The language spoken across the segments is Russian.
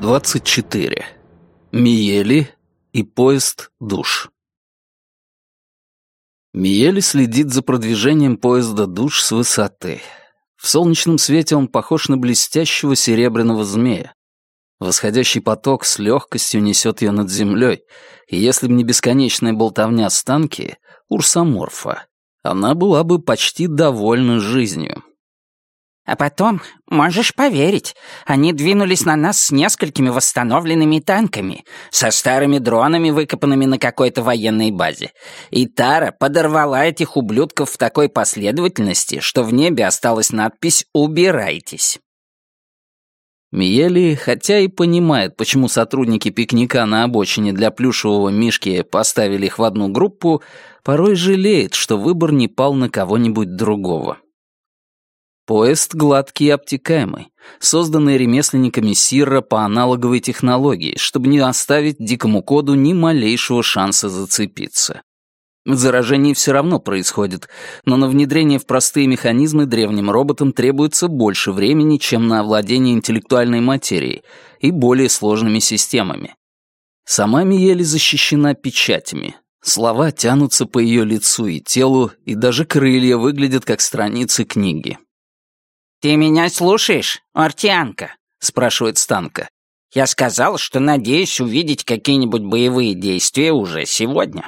24. Миели и поезд душ. Миели следит за продвижением поезда душ с высоты. В солнечном свете он похож на блестящего серебряного змея. Восходящий поток с легкостью несет ее над землей, и если бы не бесконечная болтовня Станки, Урсаморфа, она была бы почти довольна жизнью. А потом, можешь поверить, они двинулись на нас с несколькими восстановленными танками, со старыми дронами, выкопанными на какой-то военной базе. И Тара подорвала этих ублюдков в такой последовательности, что в небе осталась надпись «Убирайтесь». Миели, хотя и понимает, почему сотрудники пикника на обочине для плюшевого мишки поставили их в одну группу, порой жалеет, что выбор не пал на кого-нибудь другого. Поезд гладкий и обтекаемый, созданный ремесленниками Сирра по аналоговой технологии, чтобы не оставить дикому коду ни малейшего шанса зацепиться. Заражение все равно происходит, но на внедрение в простые механизмы древним роботам требуется больше времени, чем на овладение интеллектуальной материей и более сложными системами. Сама Миели защищена печатями. Слова тянутся по ее лицу и телу, и даже крылья выглядят как страницы книги. «Ты меня слушаешь, Ортианка?» — спрашивает Станка. «Я сказал, что надеюсь увидеть какие-нибудь боевые действия уже сегодня».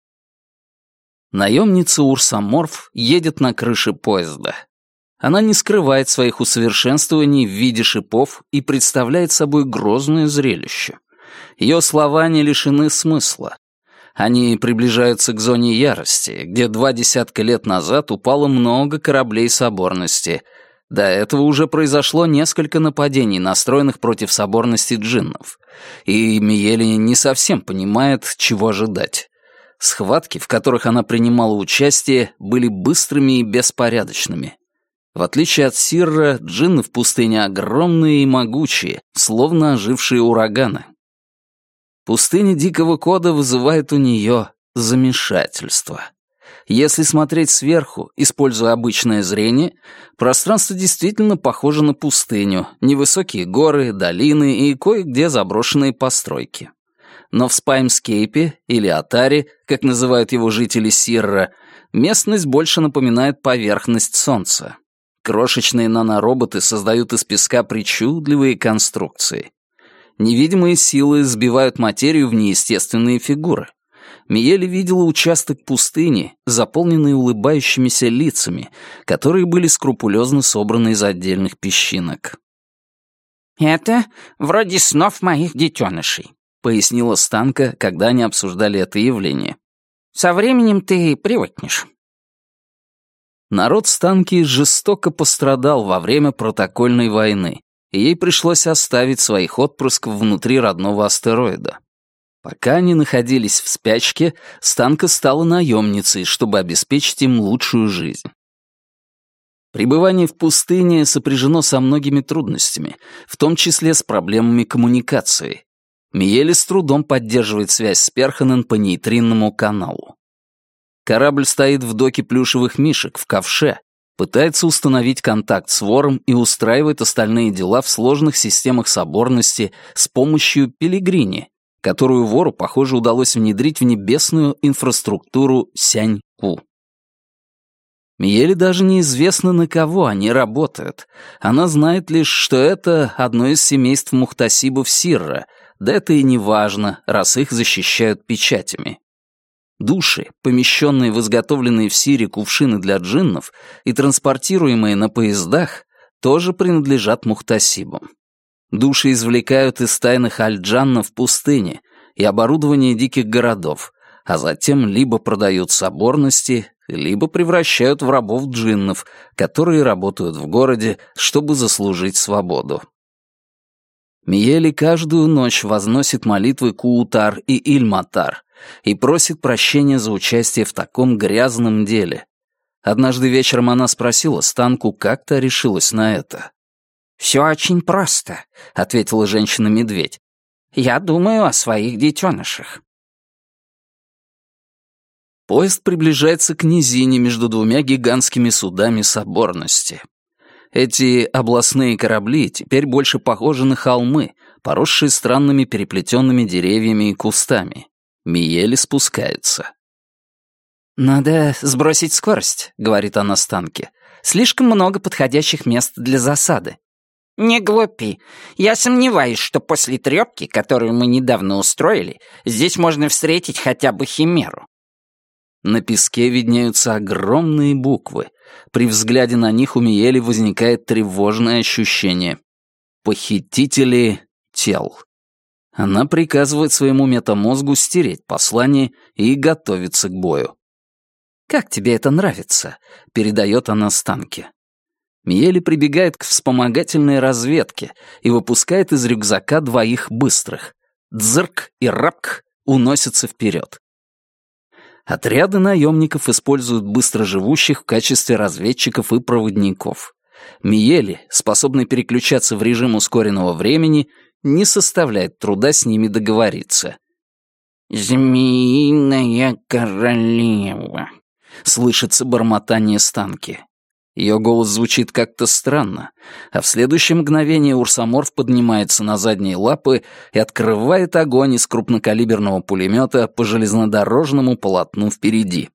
Наемница Урсаморф едет на крыше поезда. Она не скрывает своих усовершенствований в виде шипов и представляет собой грозное зрелище. Ее слова не лишены смысла. Они приближаются к зоне ярости, где 20 лет назад упало много кораблей соборности. До этого уже произошло несколько нападений, настроенных против соборности джиннов. И Миели не совсем понимает, чего ожидать. Схватки, в которых она принимала участие, были быстрыми и беспорядочными. В отличие от Сирра, джинны в пустыне огромные и могучие, словно ожившие ураганы. Пустыня Дикого Кода вызывает у нее замешательство. Если смотреть сверху, используя обычное зрение, пространство действительно похоже на пустыню, невысокие горы, долины и кое-где заброшенные постройки. Но в Спаймскейпе, или Атаре, как называют его жители Сирра, местность больше напоминает поверхность Солнца. Крошечные нанороботы создают из песка причудливые конструкции. Невидимые силы сбивают материю в неестественные фигуры. Миели видела участок пустыни, заполненный улыбающимися лицами, которые были скрупулезно собраны из отдельных песчинок. «Это вроде снов моих детенышей», — пояснила Станка, когда они обсуждали это явление. «Со временем ты привыкнешь». Народ Станки жестоко пострадал во время протокольной войны, и ей пришлось оставить своих отпрысков внутри родного астероида. Пока они находились в спячке, Станка стала наемницей, чтобы обеспечить им лучшую жизнь. Пребывание в пустыне сопряжено со многими трудностями, в том числе с проблемами коммуникации. Миели с трудом поддерживает связь с Перханен по нейтринному каналу. Корабль стоит в доке плюшевых мишек в ковше, пытается установить контакт с вором и устраивает остальные дела в сложных системах соборности с помощью Пилигрини, которую вору, похоже, удалось внедрить в небесную инфраструктуру Сянь-Ку. Миели даже неизвестно, на кого они работают. Она знает лишь, что это одно из семейств мухтасибов Сирра, да это и не важно, раз их защищают печатями. Души, помещенные в изготовленные в Сире кувшины для джиннов и транспортируемые на поездах, тоже принадлежат мухтасибам. Души извлекают из тайных альджанна в пустыне и оборудование диких городов, а затем либо продают соборности, либо превращают в рабов джиннов, которые работают в городе, чтобы заслужить свободу. Миели каждую ночь возносит молитвы Куутар и Ильматар и просит прощения за участие в таком грязном деле. Однажды вечером она спросила Станку, как та решилась на это. «Все очень просто», — ответила женщина-медведь. «Я думаю о своих детенышах». Поезд приближается к низине между двумя гигантскими судами соборности. Эти областные корабли теперь больше похожи на холмы, поросшие странными переплетенными деревьями и кустами. Миели спускается. «Надо сбросить скорость», — говорит она Станке. «Слишком много подходящих мест для засады». «Не глупи. Я сомневаюсь, что после трёпки, которую мы недавно устроили, здесь можно встретить хотя бы химеру». На песке виднеются огромные буквы. При взгляде на них у Миели возникает тревожное ощущение. Похитители тел. Она приказывает своему метамозгу стереть послание и готовится к бою. «Как тебе это нравится?» — передает она Станке. Миели прибегает к вспомогательной разведке и выпускает из рюкзака двоих быстрых. Дзырк и рапк уносятся вперед. Отряды наемников используют быстроживущих в качестве разведчиков и проводников. Миели, способный переключаться в режим ускоренного времени, не составляет труда с ними договориться. «Змеиная королева», — слышится бормотание Станки. Ее голос звучит как-то странно, а в следующее мгновение Урсаморф поднимается на задние лапы и открывает огонь из крупнокалиберного пулемета по железнодорожному полотну впереди.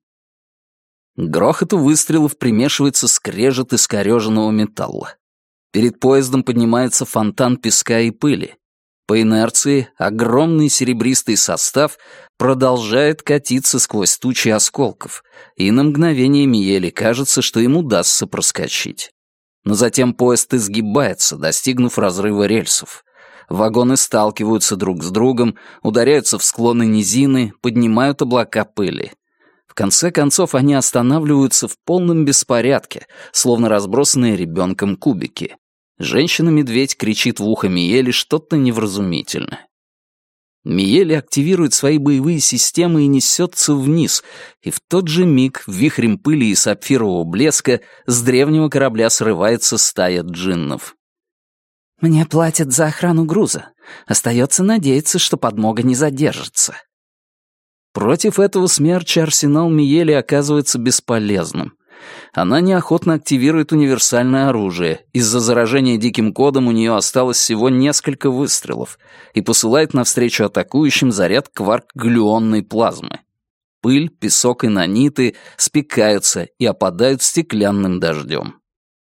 К грохоту выстрелов примешивается скрежет искореженного металла. Перед поездом поднимается фонтан песка и пыли. По инерции огромный серебристый состав продолжает катиться сквозь тучи осколков, и на мгновение Миели кажется, что ему удастся проскочить. Но затем поезд изгибается, достигнув разрыва рельсов. Вагоны сталкиваются друг с другом, ударяются в склоны низины, поднимают облака пыли. В конце концов они останавливаются в полном беспорядке, словно разбросанные ребенком кубики. Женщина-медведь кричит в ухо Миели что-то невразумительное. Миели активирует свои боевые системы и несется вниз, и в тот же миг вихрем пыли и сапфирового блеска с древнего корабля срывается стая джиннов. «Мне платят за охрану груза. Остается надеяться, что подмога не задержится». Против этого смерча арсенал Миели оказывается бесполезным. Она неохотно активирует универсальное оружие. Из-за заражения диким кодом у нее осталось всего несколько выстрелов и посылает навстречу атакующим заряд кварк-глюонной плазмы. Пыль, песок и наниты спекаются и опадают стеклянным дождем.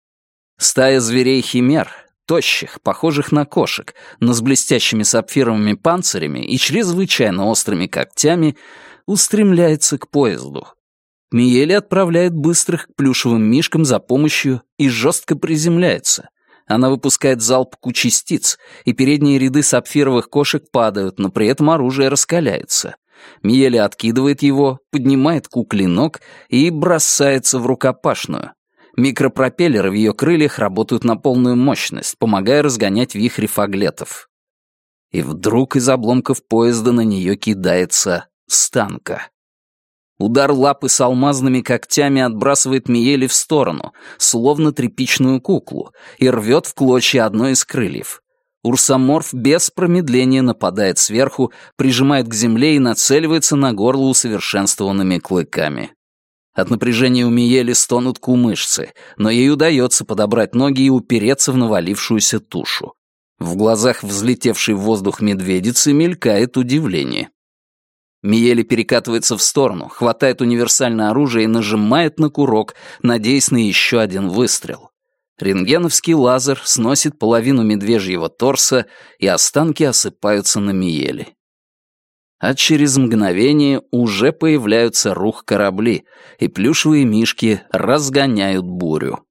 Стая зверей-химер, тощих, похожих на кошек, но с блестящими сапфировыми панцирями и чрезвычайно острыми когтями, устремляется к поезду. Миели отправляет быстрых к плюшевым мишкам за помощью и жестко приземляется. Она выпускает залп ку-частиц, и передние ряды сапфировых кошек падают, но при этом оружие раскаляется. Миели откидывает его, поднимает ку-клинок и бросается в рукопашную. Микропропеллеры в ее крыльях работают на полную мощность, помогая разгонять вихри фаглетов. И вдруг из обломков поезда на нее кидается Станка. Удар лапы с алмазными когтями отбрасывает Миели в сторону, словно тряпичную куклу, и рвет в клочья одно из крыльев. Урсаморф без промедления нападает сверху, прижимает к земле и нацеливается на горло усовершенствованными клыками. От напряжения у Миели стонут кумышцы, но ей удается подобрать ноги и упереться в навалившуюся тушу. В глазах взлетевшей в воздух медведицы мелькает удивление. Миели перекатывается в сторону, хватает универсальное оружие и нажимает на курок, надеясь на еще один выстрел. Рентгеновский лазер сносит половину медвежьего торса, и останки осыпаются на Миели. А через мгновение уже появляются рух-корабли, и плюшевые мишки разгоняют бурю.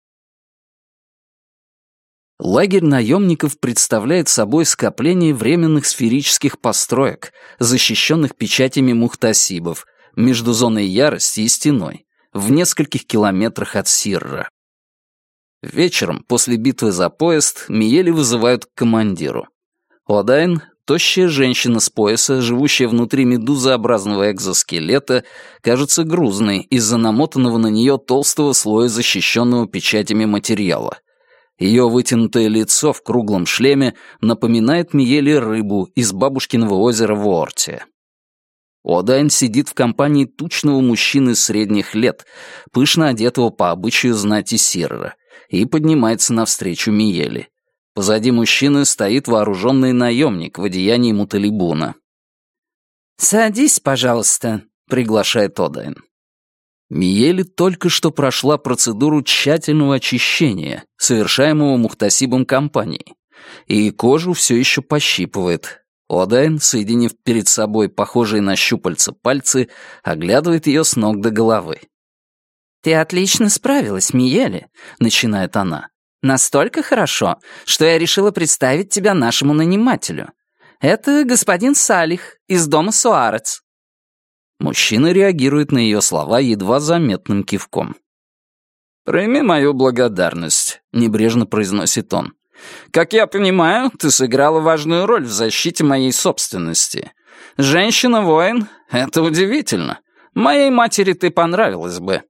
Лагерь наемников представляет собой скопление временных сферических построек, защищенных печатями мухтасибов, между зоной ярости и стеной, в нескольких километрах от Сирра. Вечером, после битвы за поезд, Миели вызывают к командиру. Одайн, тощая женщина с пояса, живущая внутри медузообразного экзоскелета, кажется грузной из-за намотанного на нее толстого слоя защищенного печатями материала. Ее вытянутое лицо в круглом шлеме напоминает Миели рыбу из бабушкиного озера в Оорте. Одайн сидит в компании тучного мужчины средних лет, пышно одетого по обычаю знати Сирра, и поднимается навстречу Миели. Позади мужчины стоит вооруженный наемник в одеянии муталибуна. «Садись, пожалуйста», — приглашает Одайн. Миели только что прошла процедуру тщательного очищения, совершаемого Мухтасибом компанией, и кожу все еще пощипывает. Одайн, соединив перед собой похожие на щупальца пальцы, оглядывает ее с ног до головы. «Ты отлично справилась, Миели», — начинает она. «Настолько хорошо, что я решила представить тебя нашему нанимателю. Это господин Салих из дома Суарец». Мужчина реагирует на ее слова едва заметным кивком. «Прими мою благодарность», — небрежно произносит он. «Как я понимаю, ты сыграла важную роль в защите моей собственности. Женщина-воин — это удивительно. Моей матери ты понравилась бы».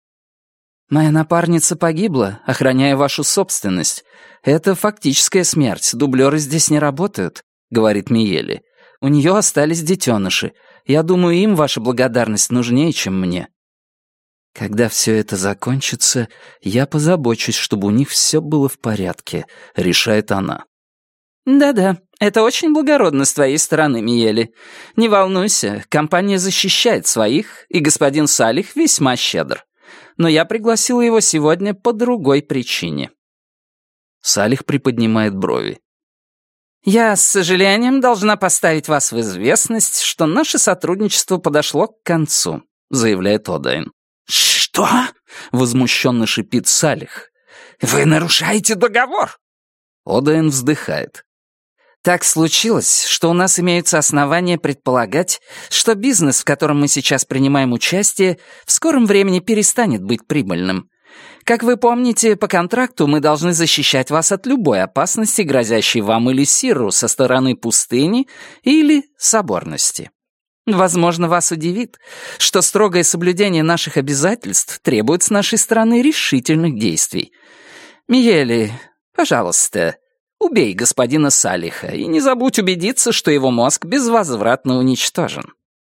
«Моя напарница погибла, охраняя вашу собственность. Это фактическая смерть, дублеры здесь не работают», — говорит Миели. «У нее остались детеныши. Я думаю, им ваша благодарность нужнее, чем мне». «Когда все это закончится, я позабочусь, чтобы у них все было в порядке», — решает она. «Да-да, это очень благородно с твоей стороны, Миели. Не волнуйся, компания защищает своих, и господин Салих весьма щедр. Но я пригласила его сегодня по другой причине». Салих приподнимает брови. «Я, с сожалением, должна поставить вас в известность, что наше сотрудничество подошло к концу», — заявляет Одайн. «Что?» — возмущенно шипит Салих. «Вы нарушаете договор!» Одайн вздыхает. «Так случилось, что у нас имеются основания предполагать, что бизнес, в котором мы сейчас принимаем участие, в скором времени перестанет быть прибыльным. Как вы помните, по контракту мы должны защищать вас от любой опасности, грозящей вам или Сирру со стороны пустыни или соборности. Возможно, вас удивит, что строгое соблюдение наших обязательств требует с нашей стороны решительных действий. Миели, пожалуйста, убей господина Салиха и не забудь убедиться, что его мозг безвозвратно уничтожен».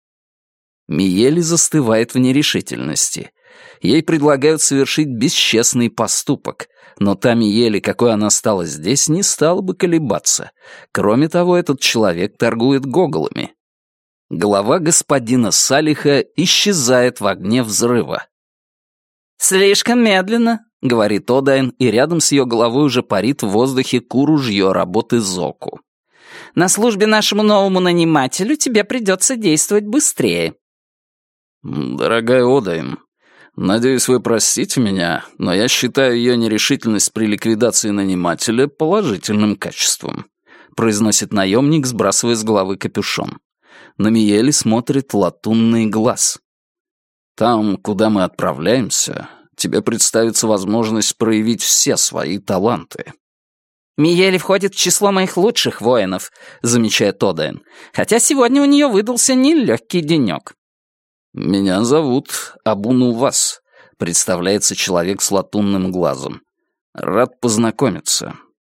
Миели застывает в нерешительности. Ей предлагают совершить бесчестный поступок, но та Миели, какой она стала здесь, не стала бы колебаться. Кроме того, этот человек торгует гоголами. Голова господина Салиха исчезает в огне взрыва. «Слишком медленно», — говорит Одайн, и рядом с ее головой уже парит в воздухе куружье работы Зоку. «На службе нашему новому нанимателю тебе придется действовать быстрее». «Дорогая Одайн, надеюсь, вы простите меня, но я считаю ее нерешительность при ликвидации нанимателя положительным качеством», — произносит наемник, сбрасывая с головы капюшон. На Миели смотрит латунный глаз. «Там, куда мы отправляемся, тебе представится возможность проявить все свои таланты». «Миели входит в число моих лучших воинов», — замечает Одайн, «хотя сегодня у нее выдался нелегкий денек». «Меня зовут Абу-Нувас», — представляется человек с латунным глазом. «Рад познакомиться».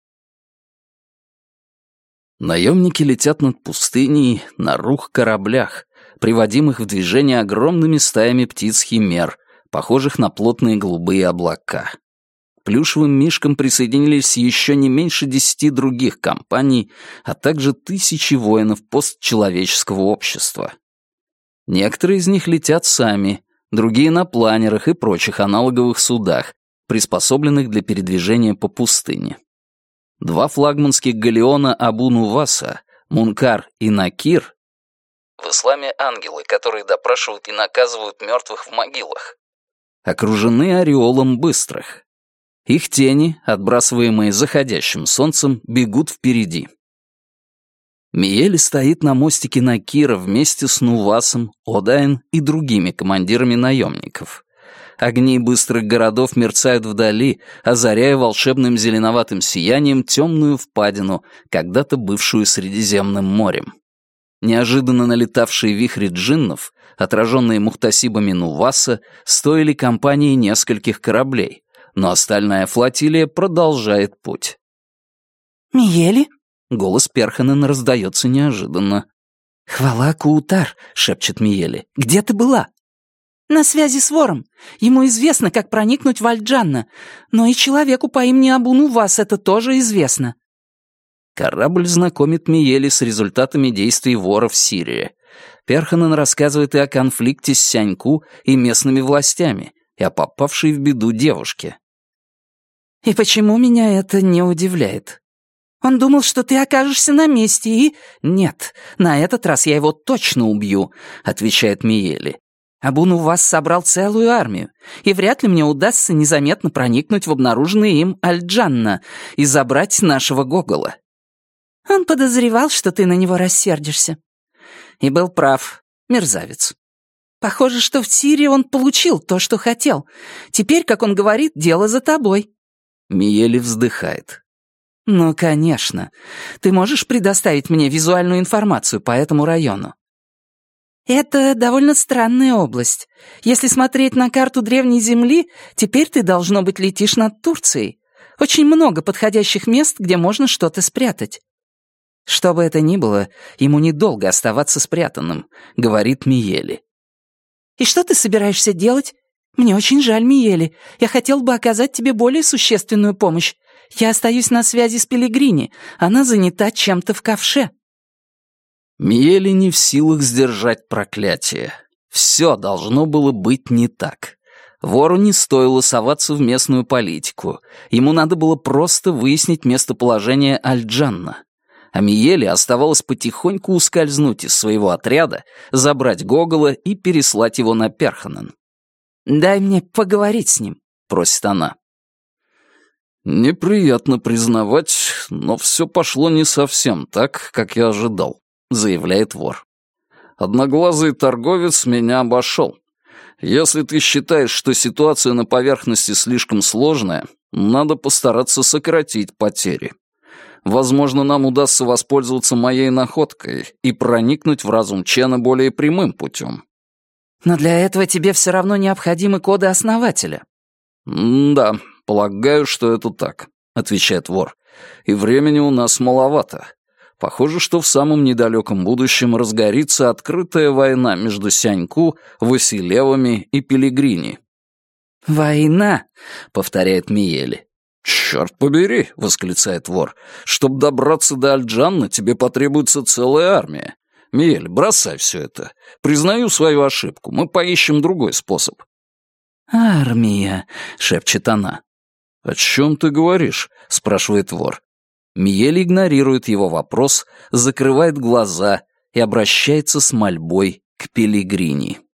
Наемники летят над пустыней на рух-кораблях, приводимых в движение огромными стаями птиц-химер, похожих на плотные голубые облака. К плюшевым мишкам присоединились еще не меньше 10 других компаний, а также тысячи воинов постчеловеческого общества. Некоторые из них летят сами, другие на планерах и прочих аналоговых судах, приспособленных для передвижения по пустыне. 2 флагманских галеона Абу-Нуваса, Мункар и Накир, в исламе ангелы, которые допрашивают и наказывают мертвых в могилах, окружены ореолом быстрых. Их тени, отбрасываемые заходящим солнцем, бегут впереди. Миели стоит на мостике Накира вместе с Нувасом, Одайн и другими командирами наемников. Огни быстрых городов мерцают вдали, озаряя волшебным зеленоватым сиянием темную впадину, когда-то бывшую Средиземным морем. Неожиданно налетавшие вихри джиннов, отраженные мухтасибами Нуваса, стоили компании нескольких кораблей, но остальная флотилия продолжает путь. «Миели?» — голос Перханена раздается неожиданно. «Хвала Куутар», — шепчет Миели. «Где ты была?» «На связи с вором. Ему известно, как проникнуть в Альджанна. Но и человеку по имени Абу-Нувас это тоже известно». Корабль знакомит Миели с результатами действий вора в Сирии. Перханен рассказывает и о конфликте с Сяньку и местными властями, и о попавшей в беду девушке. «И почему меня это не удивляет? Он думал, что ты окажешься на месте, и...» «Нет, на этот раз я его точно убью», — отвечает Миели. «Абун у вас собрал целую армию, и вряд ли мне удастся незаметно проникнуть в обнаруженный им Аль-Джанна и забрать нашего Гогола». «Он подозревал, что ты на него рассердишься». И был прав, мерзавец. «Похоже, что в Сирии он получил то, что хотел. Теперь, как он говорит, дело за тобой». Миели вздыхает. «Ну, конечно. Ты можешь предоставить мне визуальную информацию по этому району?» «Это довольно странная область. Если смотреть на карту Древней Земли, теперь ты, должно быть, летишь над Турцией. Очень много подходящих мест, где можно что-то спрятать». «Что бы это ни было, ему недолго оставаться спрятанным», — говорит Миели. «И что ты собираешься делать? Мне очень жаль, Миели. Я хотел бы оказать тебе более существенную помощь. Я остаюсь на связи с Пелигрини. Она занята чем-то в ковше». Миели не в силах сдержать проклятие. Все должно было быть не так. Вору не стоило соваться в местную политику. Ему надо было просто выяснить местоположение Аль-Джанна. А Миели оставалось потихоньку ускользнуть из своего отряда, забрать Гогола и переслать его на Перханен. «Дай мне поговорить с ним», — просит она. «Неприятно признавать, но все пошло не совсем так, как я ожидал», — заявляет вор. «Одноглазый торговец меня обошел. Если ты считаешь, что ситуация на поверхности слишком сложная, надо постараться сократить потери. Возможно, нам удастся воспользоваться моей находкой и проникнуть в разум Чена более прямым путем». «Но для этого тебе все равно необходимы коды основателя». «Да, полагаю, что это так», — отвечает вор. «И времени у нас маловато. Похоже, что в самом недалеком будущем разгорится открытая война между Сяньку, Василевами и Пелигрини». «Война», — повторяет Миели. «Черт побери!» — восклицает вор. «Чтоб добраться до Аль-Джанна, тебе потребуется целая армия. Миель, бросай все это. Признаю свою ошибку. Мы поищем другой способ». «Армия», — шепчет она. «О чем ты говоришь?» — спрашивает вор. Миель игнорирует его вопрос, закрывает глаза и обращается с мольбой к Пелигрини.